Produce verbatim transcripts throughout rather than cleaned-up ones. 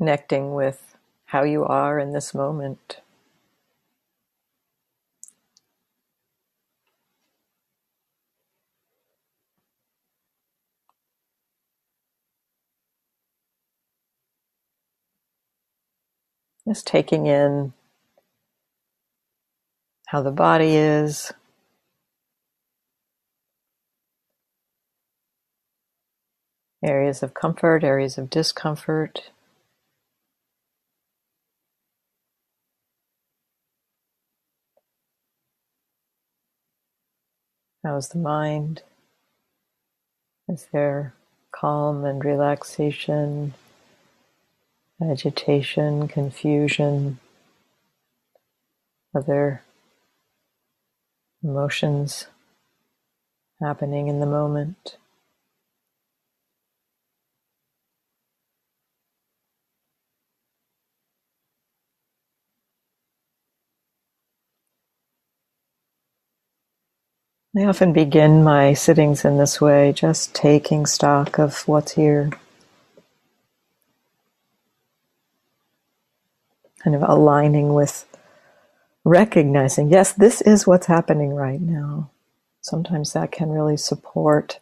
connecting with how you are in this moment. Just taking in how the body is, areas of comfort, areas of discomfort. How's the mind? Is there calm and relaxation, agitation, confusion, other emotions happening in the moment? I often begin my sittings in this way, just taking stock of what's here, kind of aligning with recognizing, yes, this is what's happening right now. Sometimes that can really support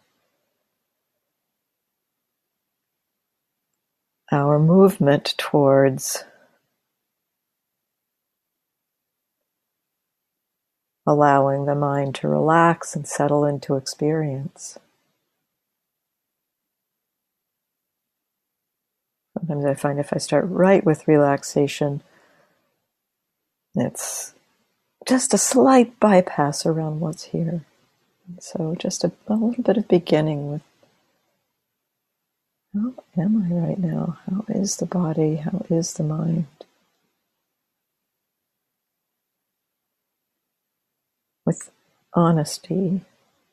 our movement towards allowing the mind to relax and settle into experience. Sometimes I find if I start right with relaxation, it's just a slight bypass around what's here. So just a, a little bit of beginning with, how am I right now? How is the body? How is the mind? With honesty.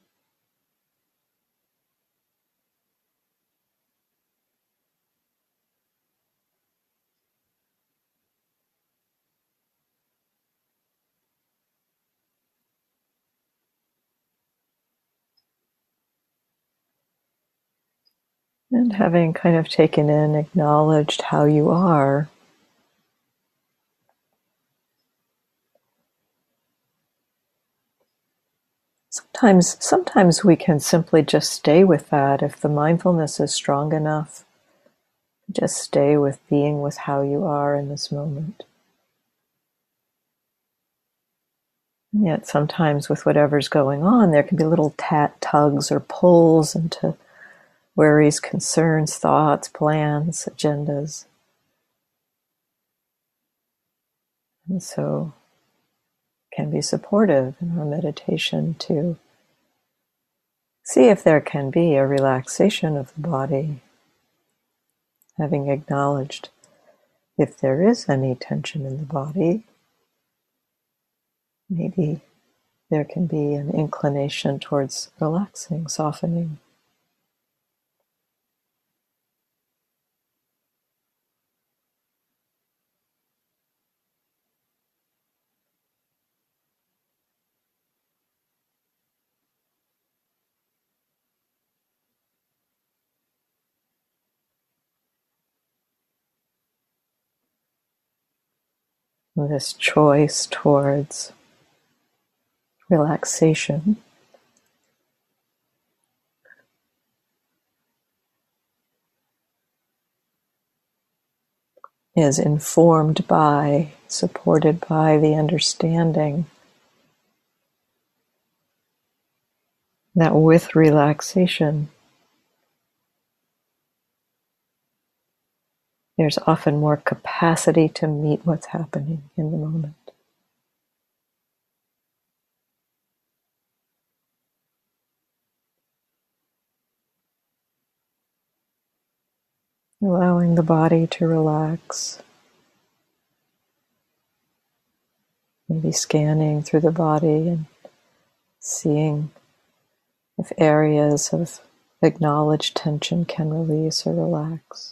And having kind of taken in, acknowledged how you are, sometimes, sometimes we can simply just stay with that. If the mindfulness is strong enough, just stay with being with how you are in this moment. And yet sometimes with whatever's going on, there can be little tat tugs or pulls into worries, concerns, thoughts, plans, agendas. And so it can be supportive in our meditation to see if there can be a relaxation of the body, having acknowledged if there is any tension in the body, maybe there can be an inclination towards relaxing, softening. This choice towards relaxation is informed by, supported by the understanding that with relaxation, there's often more capacity to meet what's happening in the moment. Allowing the body to relax, maybe scanning through the body and seeing if areas of acknowledged tension can release or relax.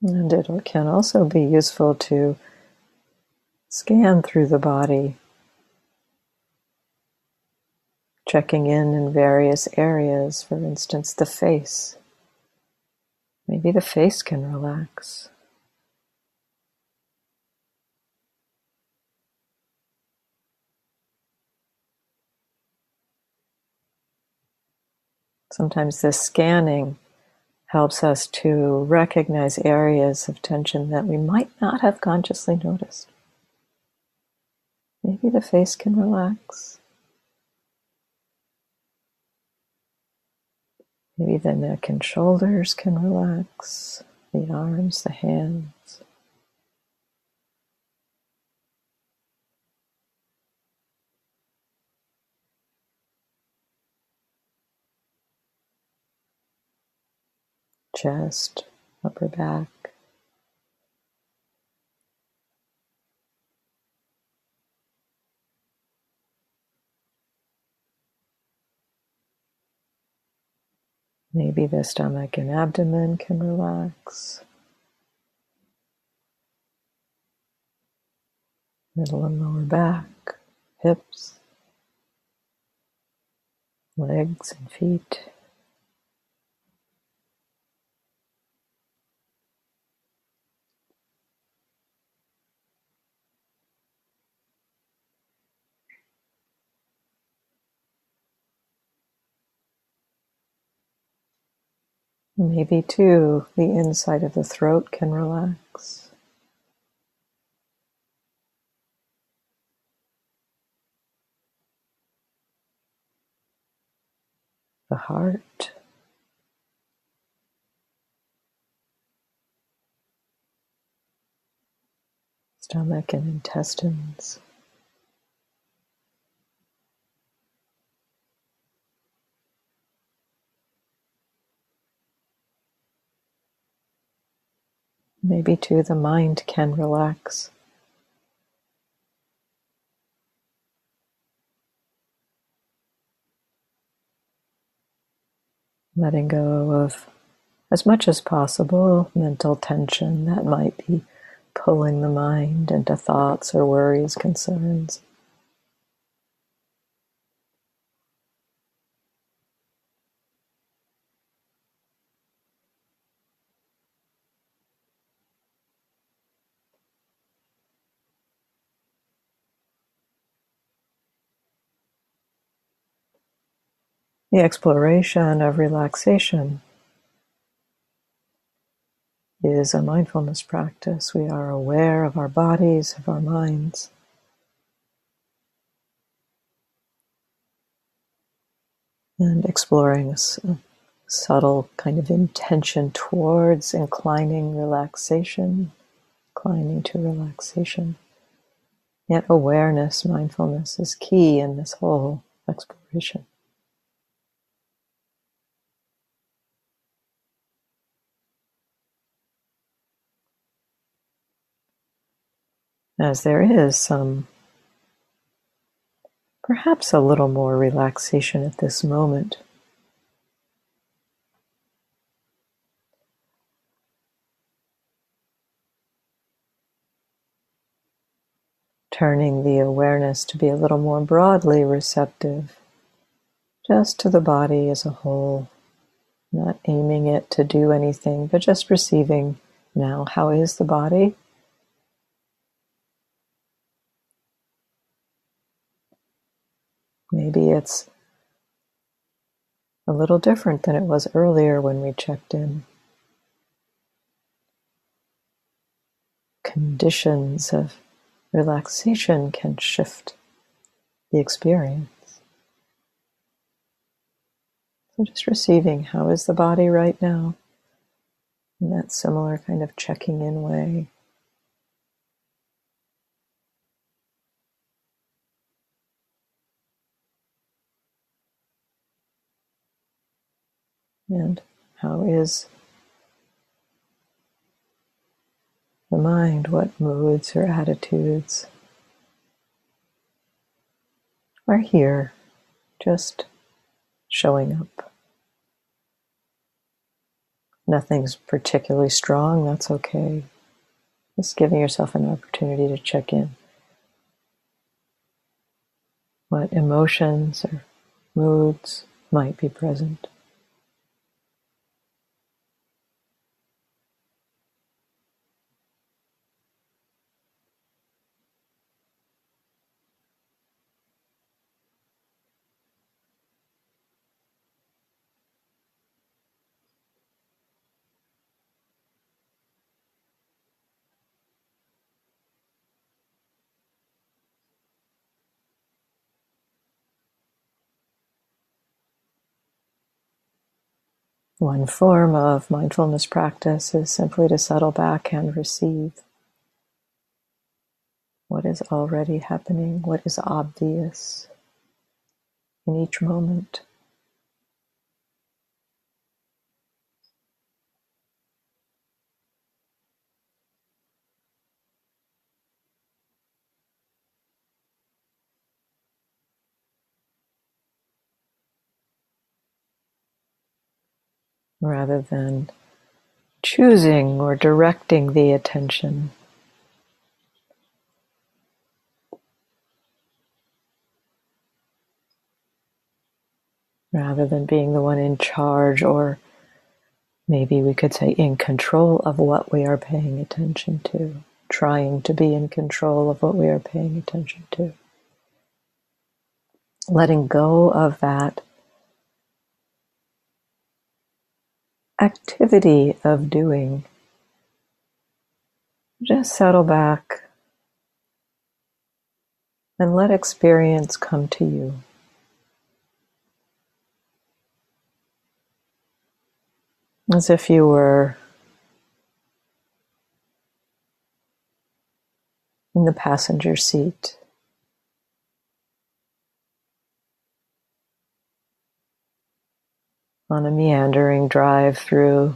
And it can also be useful to scan through the body, checking in in various areas, for instance, the face. Maybe the face can relax. Sometimes this scanning helps us to recognize areas of tension that we might not have consciously noticed. Maybe the face can relax. Maybe the neck and shoulders can relax, the arms, the hands. Chest, upper back. Maybe the stomach and abdomen can relax. Middle and lower back, hips, legs and feet. Maybe too, the inside of the throat can relax. The heart. Stomach and intestines. Maybe too, the mind can relax. Letting go of, as much as possible, mental tension that might be pulling the mind into thoughts or worries, concerns. The exploration of relaxation is a mindfulness practice. We are aware of our bodies, of our minds. And exploring a, a subtle kind of intention towards inclining relaxation, inclining to relaxation. Yet awareness, mindfulness is key in this whole exploration. As there is some, perhaps a little more relaxation at this moment. Turning the awareness to be a little more broadly receptive, just to the body as a whole, not aiming it to do anything, but just receiving now. How is the body? Maybe it's a little different than it was earlier when we checked in. Conditions of relaxation can shift the experience. So just receiving, how is the body right now? In that similar kind of checking in way. And how is the mind? What moods or attitudes are here, just showing up? nothing's particularly strong, that's okay. Just giving yourself an opportunity to check in. What emotions or moods might be present. One form of mindfulness practice is simply to settle back and receive what is already happening, what is obvious in each moment. Rather than choosing or directing the attention. Rather than being the one in charge, or maybe we could say in control of what we are paying attention to, trying to be in control of what we are paying attention to. Letting go of that activity of doing. Just settle back and let experience come to you. As if you were in the passenger seat. On a meandering drive through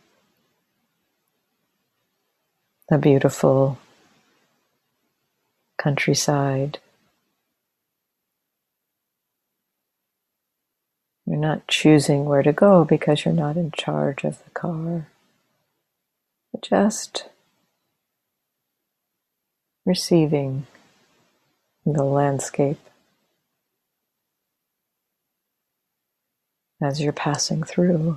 a beautiful countryside. You're not choosing where to go because you're not in charge of the car. But just receiving the landscape as you're passing through.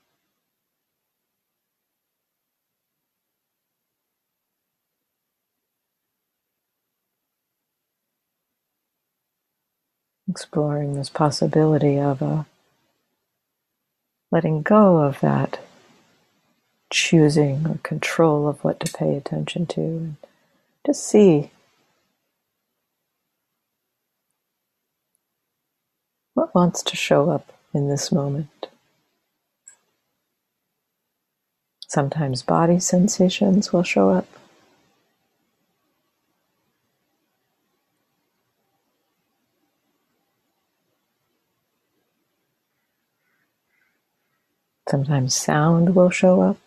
Exploring this possibility of a letting go of that choosing or control of what to pay attention to. And just see what wants to show up in this moment. Sometimes body sensations will show up. Sometimes sound will show up.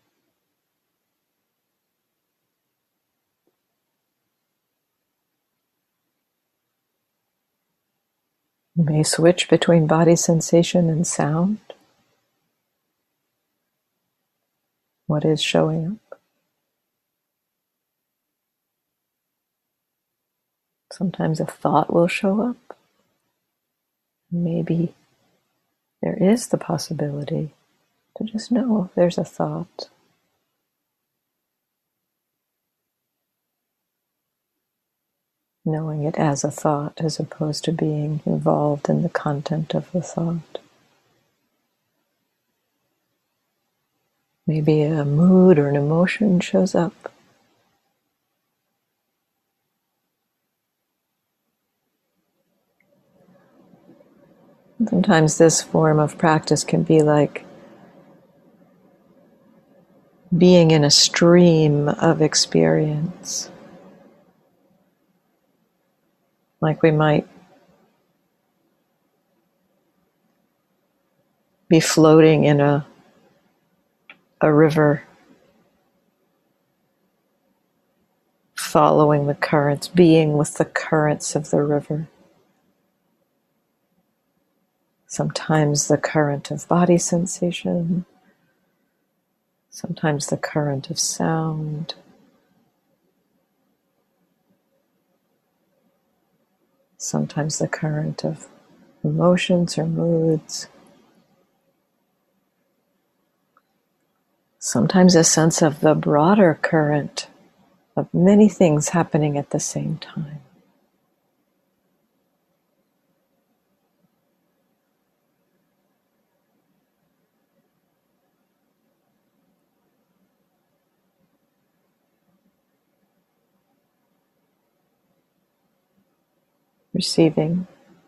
You may switch between body sensation and sound. What is showing up? Sometimes a thought will show up. Maybe there is the possibility to just know if there's a thought. Knowing it as a thought as opposed to being involved in the content of the thought. Maybe a mood or an emotion shows up. Sometimes this form of practice can be like being in a stream of experience. Like we might be floating in a, a river, following the currents, being with the currents of the river. Sometimes the current of body sensation, Sometimes the current of sound. Sometimes the current of emotions or moods. Sometimes a sense of the broader current of many things happening at the same time. Receiving.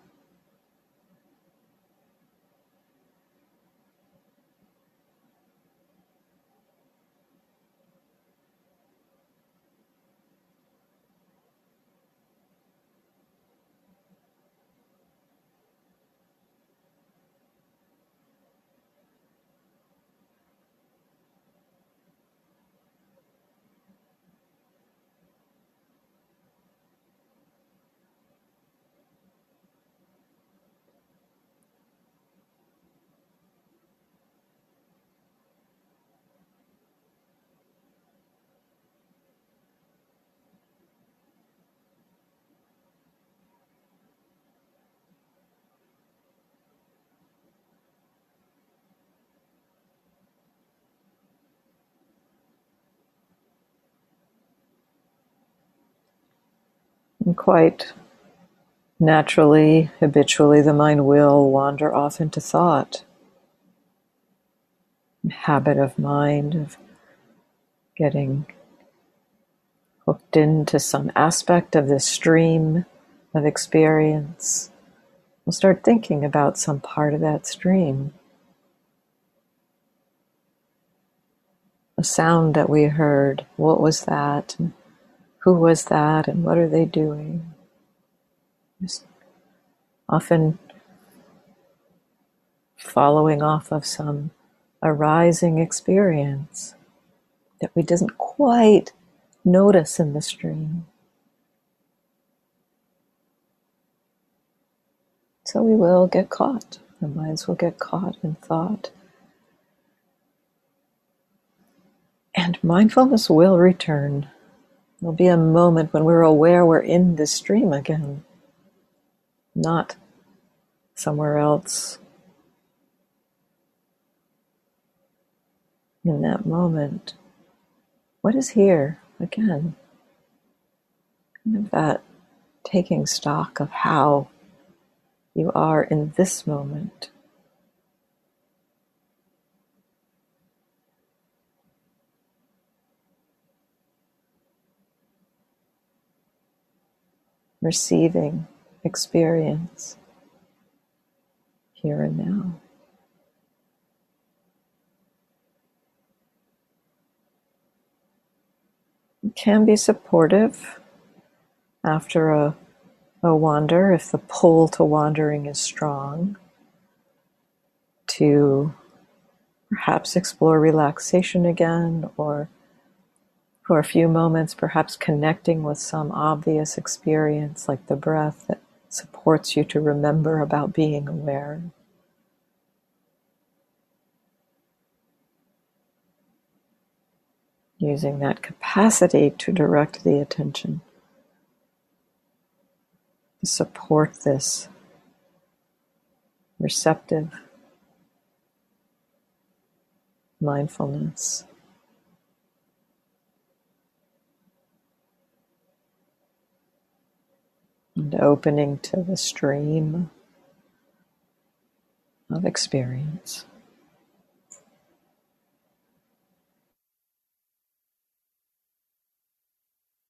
And quite naturally, habitually, the mind will wander off into thought. Habit of mind of getting hooked into some aspect of this stream of experience. We'll start thinking about some part of that stream. A sound that we heard, what was that? And who was that? And what are they doing? Just often following off of some arising experience that we didn't quite notice in the stream. So we will get caught. Our minds will get caught in thought. And mindfulness will return. There'll be a moment when we're aware we're in the stream again, not somewhere else. In that moment, what is here again? Kind of that taking stock of how you are in this moment. Receiving experience here and now. It can be supportive after a, a wander, if the pull to wandering is strong, to perhaps explore relaxation again, or for a few moments perhaps connecting with some obvious experience like the breath that supports you to remember about being aware. Using that capacity to direct the attention, to support this receptive mindfulness. And opening to the stream of experience.